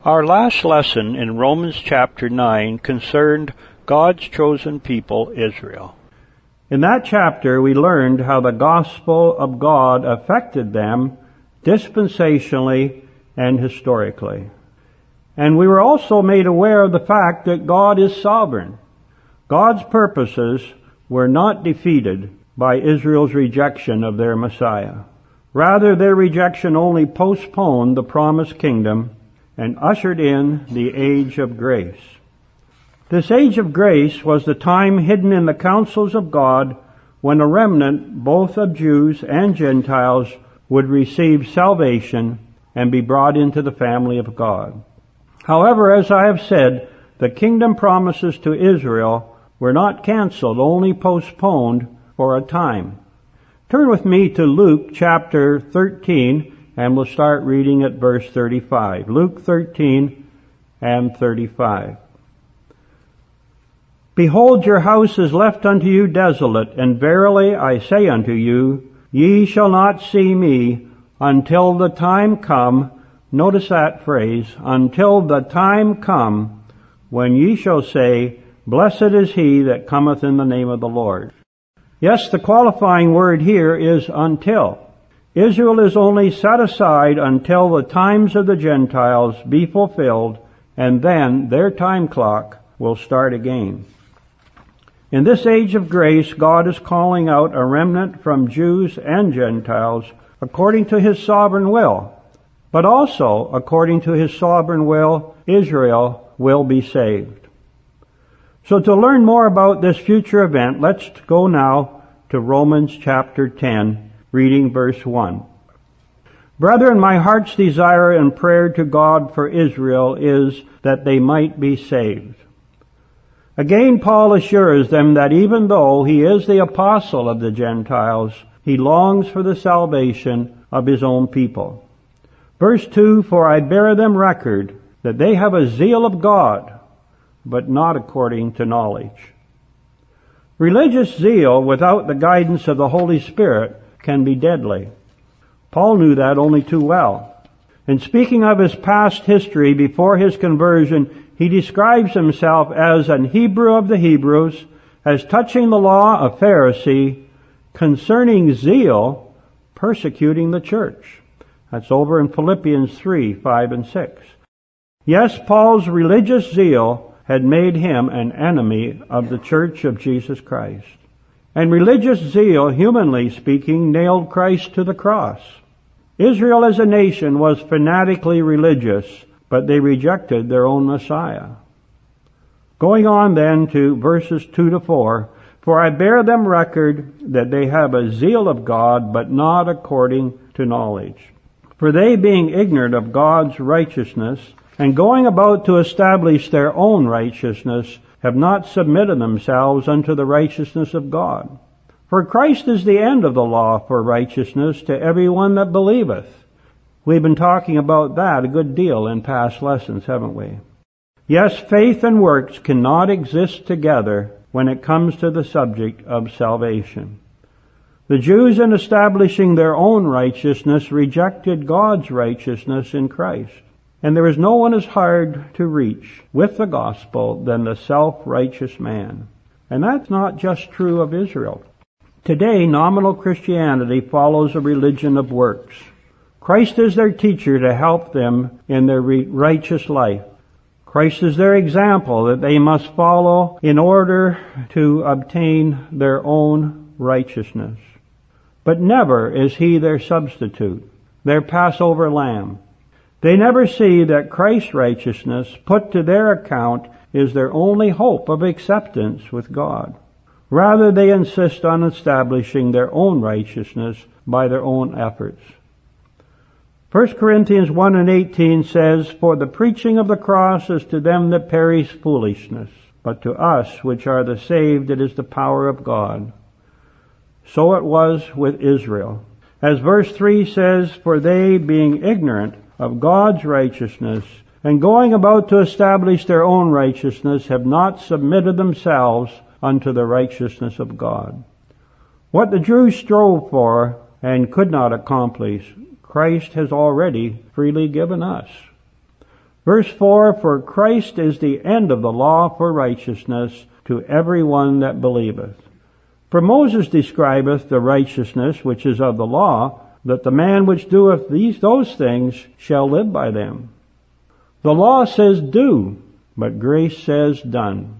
Our last lesson in Romans chapter 9 concerned God's chosen people, Israel. In that chapter, we learned how the gospel of God affected them dispensationally and historically. And we were also made aware of the fact that God is sovereign. God's purposes were not defeated by Israel's rejection of their Messiah. Rather, their rejection only postponed the promised kingdom and ushered in the age of grace. This age of grace was the time hidden in the counsels of God when a remnant, both of Jews and Gentiles, would receive salvation and be brought into the family of God. However, as I have said, the kingdom promises to Israel were not canceled, only postponed for a time. Turn with me to Luke chapter 13, and we'll start reading at verse 35. Luke 13 and 35. Behold, your house is left unto you desolate, and verily I say unto you, ye shall not see me until the time come. Notice that phrase, until the time come when ye shall say, blessed is he that cometh in the name of the Lord. Yes, the qualifying word here is until. Israel is only set aside until the times of the Gentiles be fulfilled, and then their time clock will start again. In this age of grace, God is calling out a remnant from Jews and Gentiles according to His sovereign will. But also, according to His sovereign will, Israel will be saved. So to learn more about this future event, let's go now to Romans chapter 10, reading verse 1. Brethren, my heart's desire and prayer to God for Israel is that they might be saved. Again, Paul assures them that even though he is the apostle of the Gentiles, he longs for the salvation of his own people. Verse 2, for I bear them record that they have a zeal of God, but not according to knowledge. Religious zeal without the guidance of the Holy Spirit can be deadly. Paul knew that only too well. In speaking of his past history before his conversion, he describes himself as an Hebrew of the Hebrews, as touching the law, a Pharisee, concerning zeal, persecuting the church. That's over in Philippians 3, 5, and 6. Yes, Paul's religious zeal had made him an enemy of the church of Jesus Christ. And religious zeal, humanly speaking, nailed Christ to the cross. Israel as a nation was fanatically religious, but they rejected their own Messiah. Going on then to verses 2 to 4, for I bear them record that they have a zeal of God, but not according to knowledge. For they, being ignorant of God's righteousness, and going about to establish their own righteousness, have not submitted themselves unto the righteousness of God. For Christ is the end of the law for righteousness to every one that believeth. We've been talking about that a good deal in past lessons, haven't we? Yes, faith and works cannot exist together when it comes to the subject of salvation. The Jews, in establishing their own righteousness, rejected God's righteousness in Christ. And there is no one as hard to reach with the gospel than the self-righteous man. And that's not just true of Israel. Today, nominal Christianity follows a religion of works. Christ is their teacher to help them in their righteous life. Christ is their example that they must follow in order to obtain their own righteousness. But never is He their substitute, their Passover lamb. They never see that Christ's righteousness put to their account is their only hope of acceptance with God. Rather, they insist on establishing their own righteousness by their own efforts. 1 Corinthians 1 and 18 says, for the preaching of the cross is to them that perish foolishness, but to us which are the saved it is the power of God. So it was with Israel. As verse 3 says, for they, being ignorant of God's righteousness, and going about to establish their own righteousness, have not submitted themselves unto the righteousness of God. What the Jews strove for and could not accomplish, Christ has already freely given us. Verse 4, For Christ is the end of the law for righteousness to every one that believeth. For Moses describeth the righteousness which is of the law, that the man which doeth those things shall live by them. The law says do, but grace says done.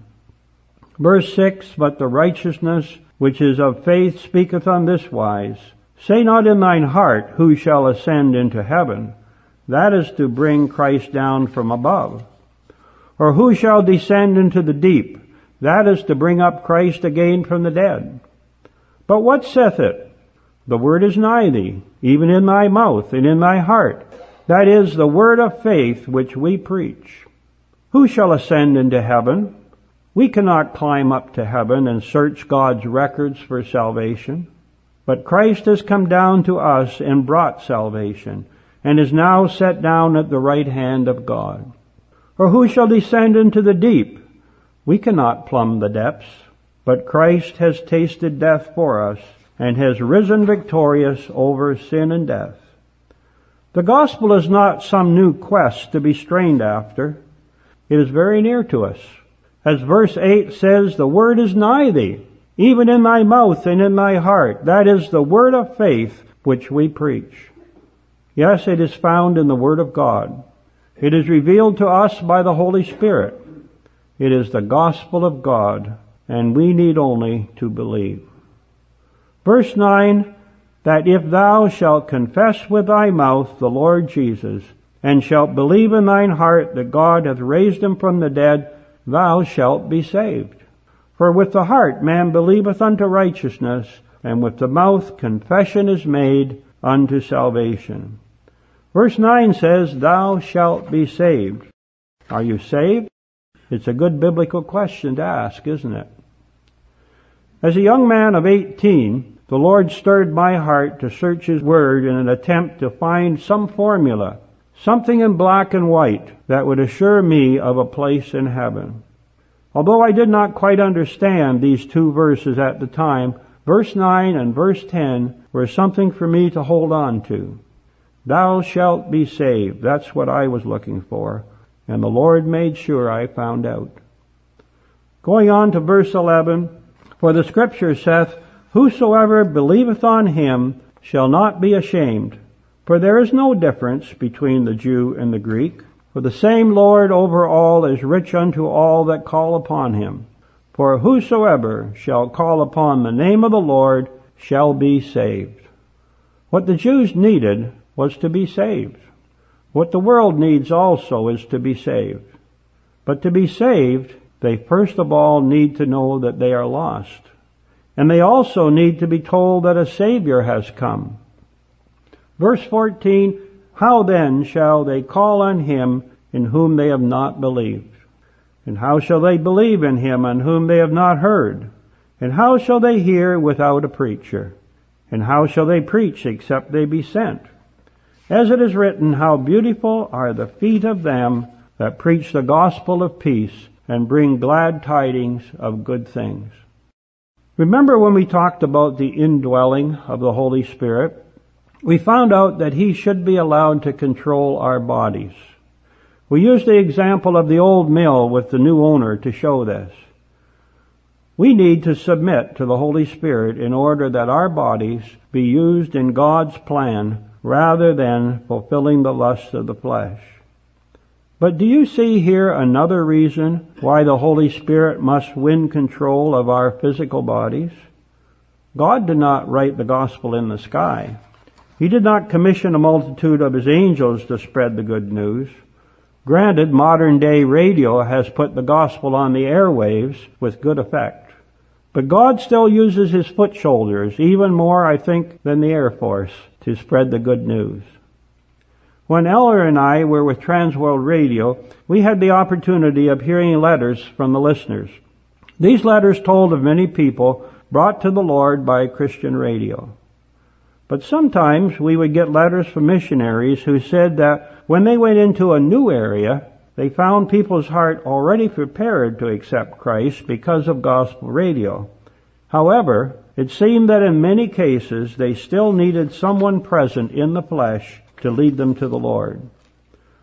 Verse 6, But the righteousness which is of faith speaketh on this wise, Say not in thine heart, Who shall ascend into heaven? That is to bring Christ down from above. Or who shall descend into the deep? That is to bring up Christ again from the dead. But what saith it? The word is nigh thee, even in thy mouth and in thy heart. That is the word of faith which we preach. Who shall ascend into heaven? We cannot climb up to heaven and search God's records for salvation. But Christ has come down to us and brought salvation, and is now set down at the right hand of God. Or who shall descend into the deep? We cannot plumb the depths, but Christ has tasted death for us, and has risen victorious over sin and death. The gospel is not some new quest to be strained after. It is very near to us. As verse 8 says, The word is nigh thee, even in thy mouth and in thy heart. That is the word of faith which we preach. Yes, it is found in the Word of God. It is revealed to us by the Holy Spirit. It is the gospel of God, and we need only to believe. Verse 9, That if thou shalt confess with thy mouth the Lord Jesus, and shalt believe in thine heart that God hath raised him from the dead, thou shalt be saved. For with the heart man believeth unto righteousness, and with the mouth confession is made unto salvation. Verse 9 says, Thou shalt be saved. Are you saved? It's a good biblical question to ask, isn't it? As a young man of 18, the Lord stirred my heart to search His Word in an attempt to find some formula, something in black and white that would assure me of a place in heaven. Although I did not quite understand these two verses at the time, verse 9 and verse 10 were something for me to hold on to. Thou shalt be saved. That's what I was looking for. And the Lord made sure I found out. Going on to verse 11, For the Scripture saith, Whosoever believeth on Him shall not be ashamed. For there is no difference between the Jew and the Greek. For the same Lord over all is rich unto all that call upon Him. For whosoever shall call upon the name of the Lord shall be saved. What the Jews needed was to be saved. What the world needs also is to be saved. But to be saved, they first of all need to know that they are lost. And they also need to be told that a Savior has come. Verse 14, How then shall they call on Him in whom they have not believed? And how shall they believe in Him on whom they have not heard? And how shall they hear without a preacher? And how shall they preach except they be sent? As it is written, How beautiful are the feet of them that preach the gospel of peace and bring glad tidings of good things. Remember when we talked about the indwelling of the Holy Spirit? We found out that He should be allowed to control our bodies. We used the example of the old mill with the new owner to show this. We need to submit to the Holy Spirit in order that our bodies be used in God's plan rather than fulfilling the lusts of the flesh. But do you see here another reason why the Holy Spirit must win control of our physical bodies? God did not write the gospel in the sky. He did not commission a multitude of His angels to spread the good news. Granted, modern-day radio has put the gospel on the airwaves with good effect. But God still uses His foot soldiers, even more, I think, than the Air Force, to spread the good news. When Eller and I were with Transworld Radio, we had the opportunity of hearing letters from the listeners. These letters told of many people brought to the Lord by Christian radio. But sometimes we would get letters from missionaries who said that when they went into a new area, they found people's heart already prepared to accept Christ because of gospel radio. However, it seemed that in many cases they still needed someone present in the flesh to lead them to the Lord.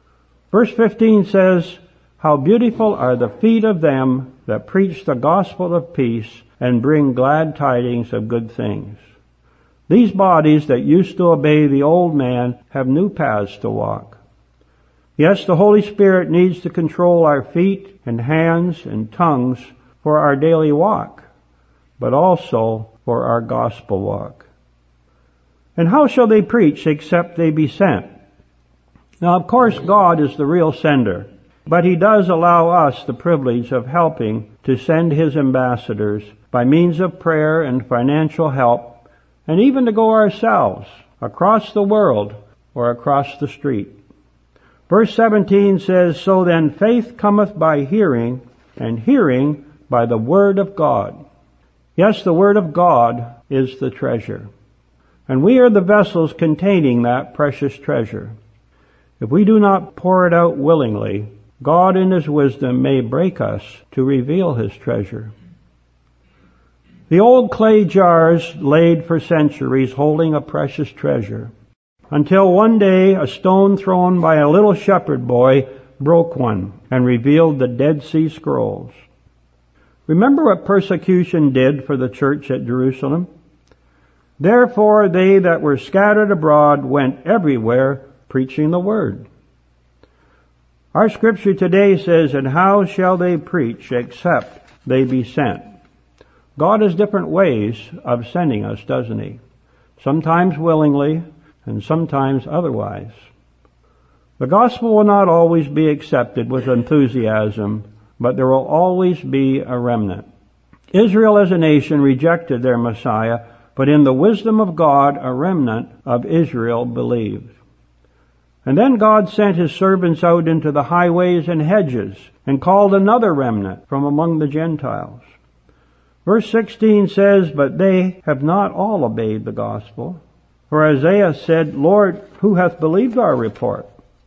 Verse 15 says, "How beautiful are the feet of them that preach the gospel of peace and bring glad tidings of good things." These bodies that used to obey the old man have new paths to walk. Yes, the Holy Spirit needs to control our feet and hands and tongues for our daily walk, but also for our gospel walk. And how shall they preach except they be sent? Now, of course, God is the real sender, but He does allow us the privilege of helping to send His ambassadors by means of prayer and financial help, and even to go ourselves across the world or across the street. Verse 17 says, "So then faith cometh by hearing, and hearing by the word of God." Yes, the word of God is the treasure. And we are the vessels containing that precious treasure. If we do not pour it out willingly, God in His wisdom may break us to reveal His treasure. The old clay jars laid for centuries holding a precious treasure, until one day a stone thrown by a little shepherd boy broke one and revealed the Dead Sea Scrolls. Remember what persecution did for the church at Jerusalem? "Therefore they that were scattered abroad went everywhere preaching the word." Our scripture today says, "And how shall they preach except they be sent?" God has different ways of sending us, doesn't He? Sometimes willingly, and sometimes otherwise. The gospel will not always be accepted with enthusiasm, but there will always be a remnant. Israel as a nation rejected their Messiah, but in the wisdom of God, a remnant of Israel believed. And then God sent His servants out into the highways and hedges and called another remnant from among the Gentiles. Verse 16 says, "But they have not all obeyed the gospel. For Isaiah said, Lord, who hath believed our report?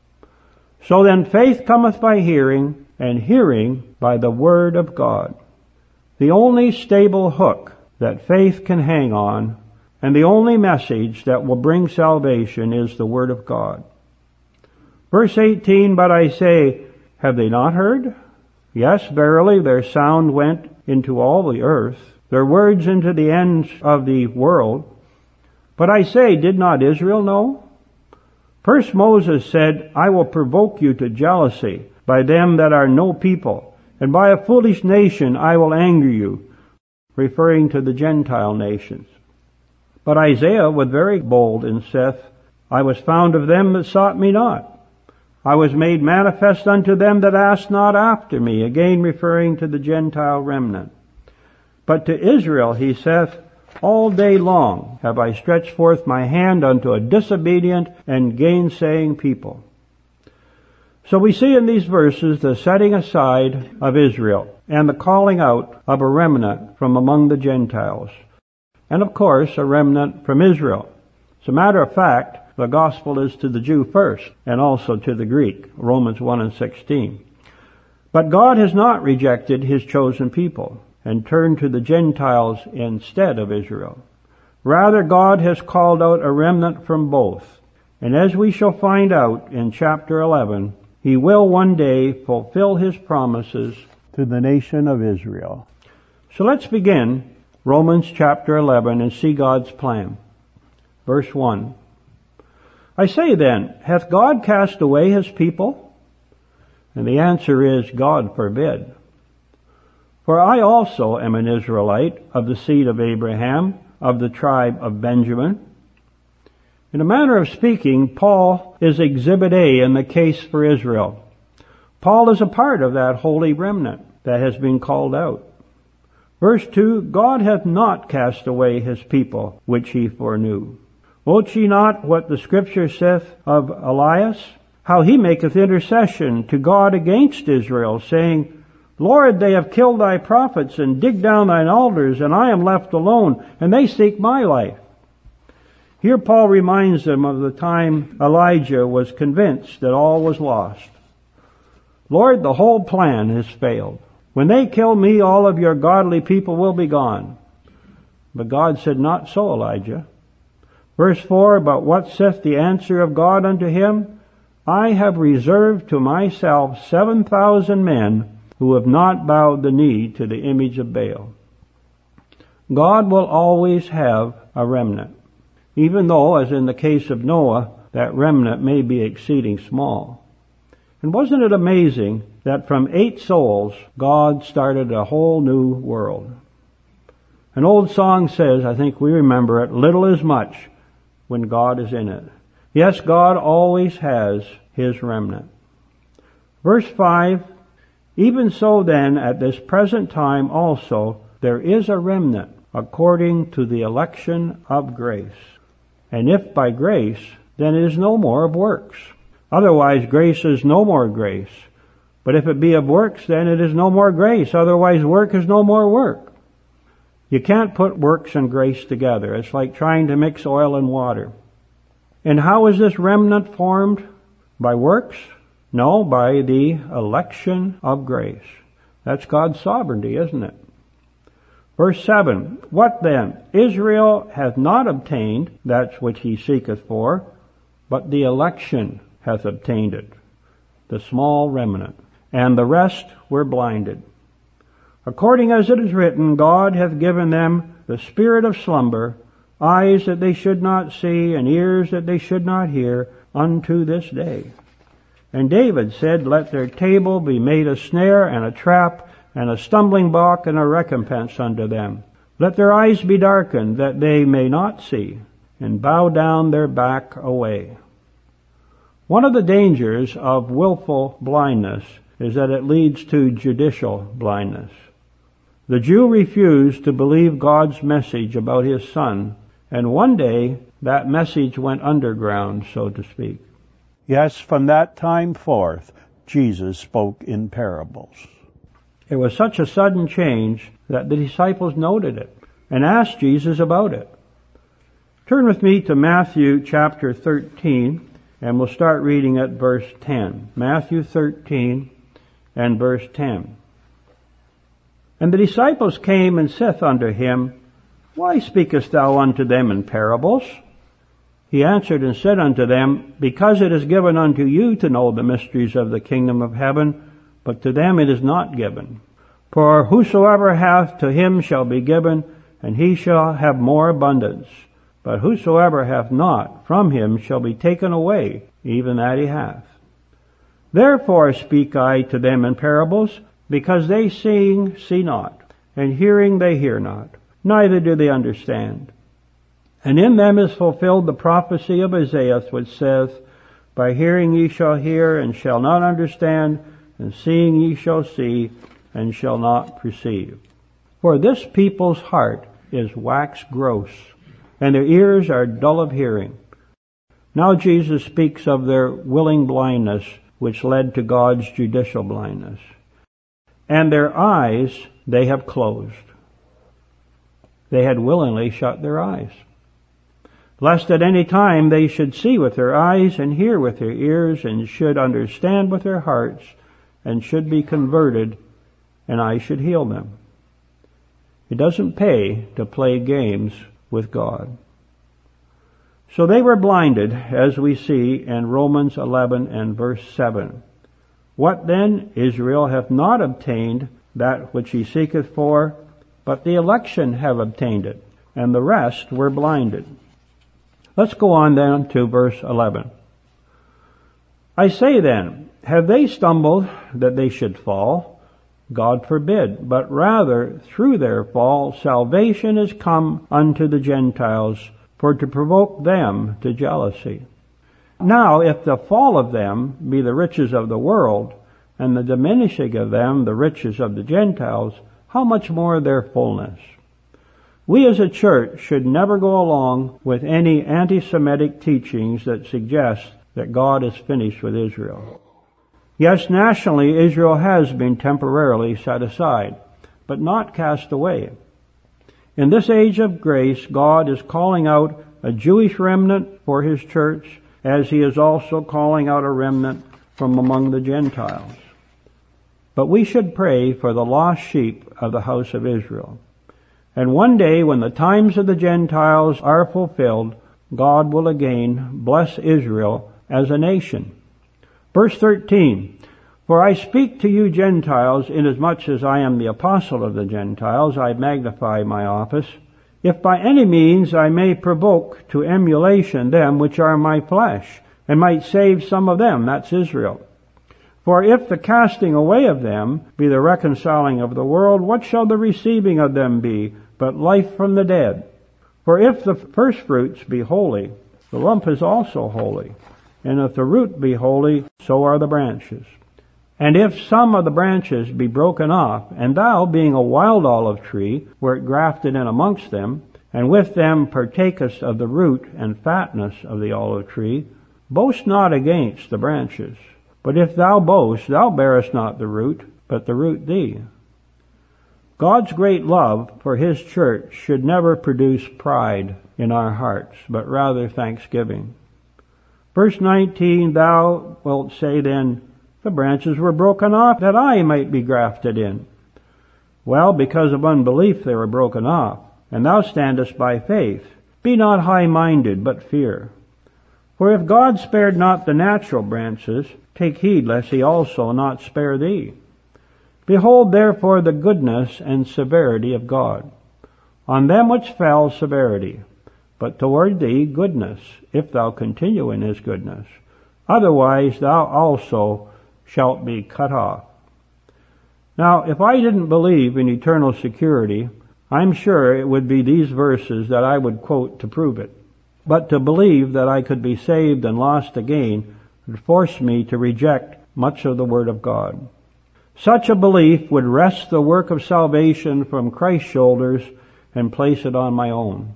So then faith cometh by hearing, and hearing by the word of God." The only stable hook that faith can hang on, and the only message that will bring salvation, is the word of God. Verse 18, "But I say, have they not heard? Yes, verily, their sound went into all the earth, their words into the ends of the world. But I say, did not Israel know? First Moses said, I will provoke you to jealousy by them that are no people, and by a foolish nation I will anger you," referring to the Gentile nations. But Isaiah was very bold and saith, "I was found of them that sought me not. I was made manifest unto them that asked not after me," again referring to the Gentile remnant. But to Israel he saith, "All day long have I stretched forth my hand unto a disobedient and gainsaying people." So we see in these verses the setting aside of Israel and the calling out of a remnant from among the Gentiles. And of course, a remnant from Israel. As a matter of fact, the gospel is to the Jew first, and also to the Greek, Romans 1:16. But God has not rejected His chosen people and turned to the Gentiles instead of Israel. Rather, God has called out a remnant from both. And as we shall find out in chapter 11, He will one day fulfill His promises to the nation of Israel. So let's begin Romans chapter 11 and see God's plan. Verse 1. "I say then, hath God cast away His people? And the answer is, God forbid. For I also am an Israelite of the seed of Abraham, of the tribe of Benjamin." In a manner of speaking, Paul is exhibit A in the case for Israel. Paul is a part of that holy remnant that has been called out. Verse 2, "God hath not cast away His people, which He foreknew. Wot ye not what the Scripture saith of Elias? How he maketh intercession to God against Israel, saying, Lord, they have killed thy prophets and digged down thine altars, and I am left alone, and they seek my life." Here Paul reminds them of the time Elijah was convinced that all was lost. "Lord, the whole plan has failed. When they kill me, all of your godly people will be gone." But God said, "Not so, Elijah." Verse 4, "But what saith the answer of God unto him? I have reserved to myself 7,000 men who have not bowed the knee to the image of Baal. God will always have a remnant, even though, as in the case of Noah, that remnant may be exceeding small. And wasn't it amazing that from 8 souls, God started a whole new world? An old song says, I think we remember it, little is much when God is in it. Yes, God always has His remnant. Verse 5, even so then, at this present time also, there is a remnant according to the election of grace. And if by grace, then it is no more of works. Otherwise, grace is no more grace. But if it be of works, then it is no more grace. Otherwise, work is no more work. You can't put works and grace together. It's like trying to mix oil and water. And how is this remnant formed? By works? No, by the election of grace. That's God's sovereignty, isn't it? Verse 7, what then? Israel hath not obtained that which he seeketh for, but the election hath obtained it, the small remnant, and the rest were blinded. According as it is written, God hath given them the spirit of slumber, eyes that they should not see, and ears that they should not hear, unto this day. And David said, let their table be made a snare and a trap, and a stumbling block and a recompense unto them. Let their eyes be darkened, that they may not see, and bow down their back away. One of the dangers of willful blindness is that it leads to judicial blindness. The Jew refused to believe God's message about His Son, and one day that message went underground, so to speak. Yes, from that time forth, Jesus spoke in parables. It was such a sudden change that the disciples noted it and asked Jesus about it. Turn with me to Matthew chapter 13, and we'll start reading at verse 10. Matthew 13 and verse 10. And the disciples came and saith unto him, why speakest thou unto them in parables? He answered and said unto them, because it is given unto you to know the mysteries of the kingdom of heaven, but to them it is not given. For whosoever hath, to him shall be given, and he shall have more abundance. But whosoever hath not, from him shall be taken away, even that he hath. Therefore speak I to them in parables, because they seeing see not, and hearing they hear not, neither do they understand. And in them is fulfilled the prophecy of Isaiah, which saith, by hearing ye shall hear, and shall not understand, and seeing ye shall see, and shall not perceive. For this people's heart is wax gross, and their ears are dull of hearing. Now Jesus speaks of their willing blindness, which led to God's judicial blindness. And their eyes they have closed. They had willingly shut their eyes, lest at any time they should see with their eyes, and hear with their ears, and should understand with their hearts, and should be converted, and I should heal them. It doesn't pay to play games with God. So they were blinded, as we see in Romans 11 and verse 7. What then? Israel hath not obtained that which he seeketh for, but the election have obtained it, and the rest were blinded. Let's go on then to verse 11. I say then, have they stumbled that they should fall? God forbid, but rather through their fall salvation is come unto the Gentiles, for to provoke them to jealousy. Now if the fall of them be the riches of the world, and the diminishing of them the riches of the Gentiles, how much more their fullness? We as a church should never go along with any anti-Semitic teachings that suggest that God is finished with Israel. Yes, nationally Israel has been temporarily set aside, but not cast away. In this age of grace, God is calling out a Jewish remnant for His church, as He is also calling out a remnant from among the Gentiles. But we should pray for the lost sheep of the house of Israel. And one day, when the times of the Gentiles are fulfilled, God will again bless Israel as a nation. Verse 13, For I speak to you Gentiles, inasmuch as I am the apostle of the Gentiles, I magnify my office, if by any means I may provoke to emulation them which are my flesh, and might save some of them, that's Israel. For if the casting away of them be the reconciling of the world, what shall the receiving of them be, but life from the dead? For if the firstfruits be holy, the lump is also holy. And if the root be holy, so are the branches. And if some of the branches be broken off, and thou, being a wild olive tree, wert grafted in amongst them, and with them partakest of the root and fatness of the olive tree, boast not against the branches. But if thou boast, thou bearest not the root, but the root thee. God's great love for His church should never produce pride in our hearts, but rather thanksgiving. Verse 19, Thou wilt say then, the branches were broken off that I might be grafted in. Well, because of unbelief they were broken off, and thou standest by faith. Be not high-minded, but fear. For if God spared not the natural branches, take heed lest He also not spare thee. Behold therefore the goodness and severity of God. On them which fell severity, but toward thee goodness, if thou continue in His goodness. Otherwise thou also shalt be cut off. Now, if I didn't believe in eternal security, I'm sure it would be these verses that I would quote to prove it. But to believe that I could be saved and lost again would force me to reject much of the Word of God. Such a belief would wrest the work of salvation from Christ's shoulders and place it on my own.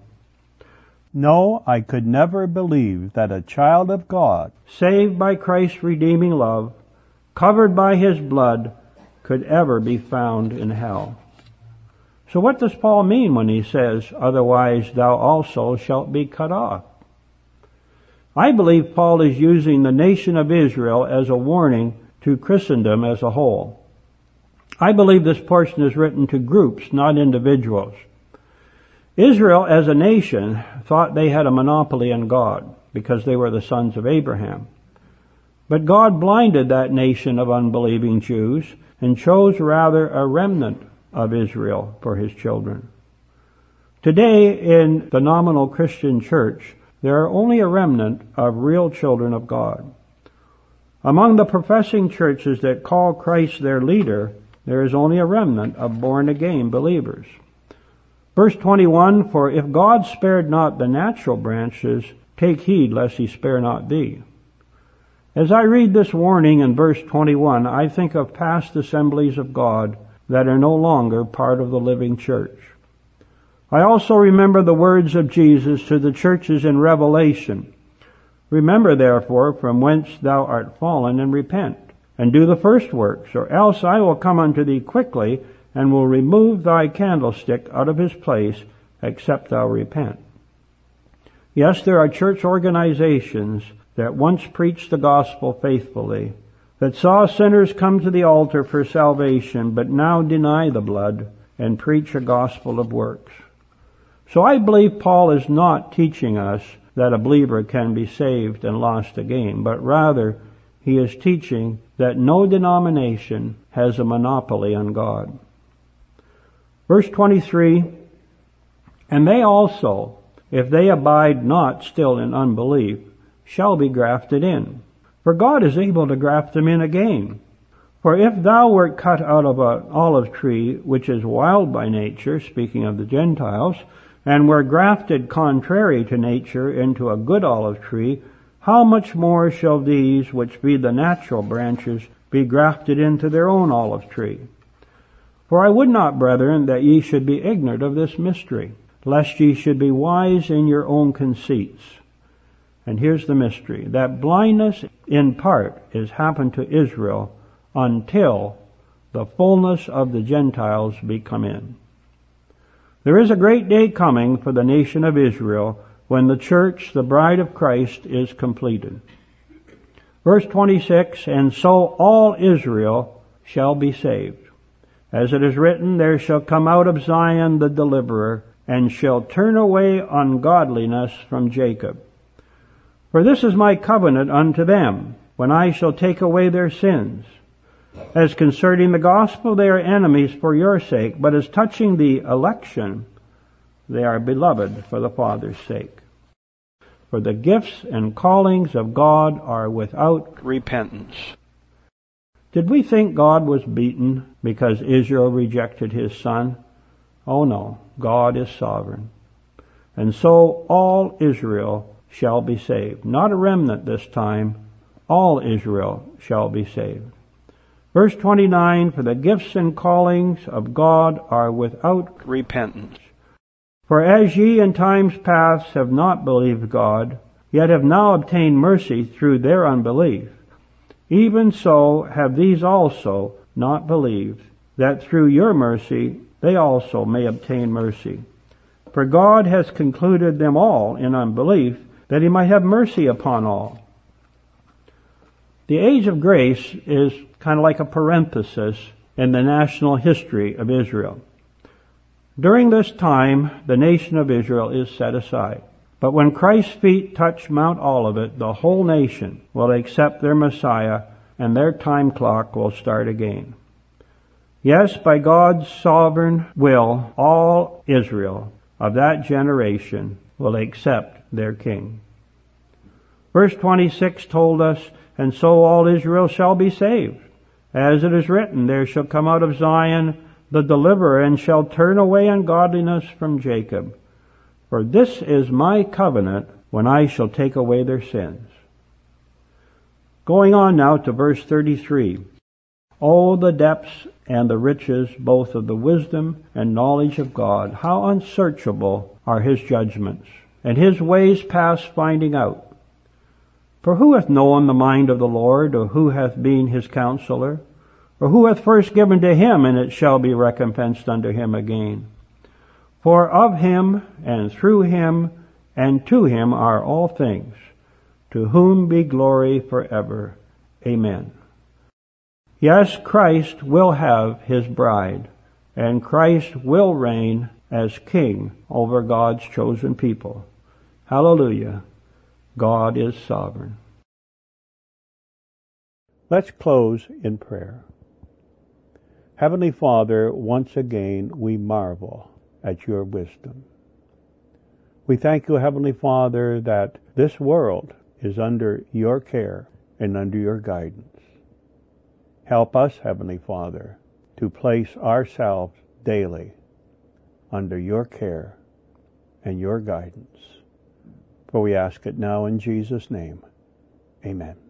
No, I could never believe that a child of God, saved by Christ's redeeming love, covered by His blood, could ever be found in hell. So what does Paul mean when he says, otherwise thou also shalt be cut off? I believe Paul is using the nation of Israel as a warning to Christendom as a whole. I believe this portion is written to groups, not individuals. Israel as a nation thought they had a monopoly on God because they were the sons of Abraham. But God blinded that nation of unbelieving Jews and chose rather a remnant of Israel for His children. Today in the nominal Christian church, there are only a remnant of real children of God. Among the professing churches that call Christ their leader, there is only a remnant of born-again believers. Verse 21, For if God spared not the natural branches, take heed lest He spare not thee. As I read this warning in verse 21, I think of past assemblies of God that are no longer part of the living church. I also remember the words of Jesus to the churches in Revelation. Remember therefore from whence thou art fallen, and repent, and do the first works, or else I will come unto thee quickly, and will remove thy candlestick out of his place, except thou repent. Yes, there are church organizations that once preached the gospel faithfully, that saw sinners come to the altar for salvation, but now deny the blood and preach a gospel of works. So I believe Paul is not teaching us that a believer can be saved and lost again, but rather he is teaching that no denomination has a monopoly on God. Verse 23, And they also, if they abide not still in unbelief, shall be grafted in. For God is able to graft them in again. For if thou wert cut out of an olive tree, which is wild by nature, speaking of the Gentiles, and were grafted contrary to nature into a good olive tree, how much more shall these, which be the natural branches, be grafted into their own olive tree? For I would not, brethren, that ye should be ignorant of this mystery, lest ye should be wise in your own conceits. And here's the mystery, that blindness in part is happened to Israel until the fullness of the Gentiles be come in. There is a great day coming for the nation of Israel when the church, the bride of Christ, is completed. Verse 26, And so all Israel shall be saved. As it is written, There shall come out of Zion the deliverer, and shall turn away ungodliness from Jacob. For this is my covenant unto them, when I shall take away their sins. As concerning the gospel, they are enemies for your sake, but as touching the election, they are beloved for the Father's sake. For the gifts and callings of God are without repentance. Did we think God was beaten because Israel rejected his Son? Oh no, God is sovereign. And so all Israel shall be saved. Not a remnant this time, all Israel shall be saved. Verse 29, for the gifts and callings of God are without repentance. For as ye in times past have not believed God, yet have now obtained mercy through their unbelief, even so have these also not believed, that through your mercy they also may obtain mercy. For God has concluded them all in unbelief, that he might have mercy upon all. The age of grace is kind of like a parenthesis in the national history of Israel. During this time, the nation of Israel is set aside. But when Christ's feet touch Mount Olivet, the whole nation will accept their Messiah, and their time clock will start again. Yes, by God's sovereign will, all Israel of that generation will accept their King. Verse 26 told us, and so all Israel shall be saved. As it is written, there shall come out of Zion the deliverer, and shall turn away ungodliness from Jacob. For this is my covenant when I shall take away their sins. Going on now to verse 33. Oh, the depths and the riches both of the wisdom and knowledge of God! How unsearchable are his judgments, and his ways past finding out. For who hath known the mind of the Lord, or who hath been his counselor? Or who hath first given to him, and it shall be recompensed unto him again? For of him, and through him, and to him are all things, to whom be glory forever. Amen. Yes, Christ will have his bride, and Christ will reign as king over God's chosen people. Hallelujah. God is sovereign. Let's close in prayer. Heavenly Father, once again we marvel at your wisdom. We thank you, Heavenly Father, that this world is under your care and under your guidance. Help us, Heavenly Father, to place ourselves daily under your care and your guidance. For we ask it now in Jesus' name. Amen.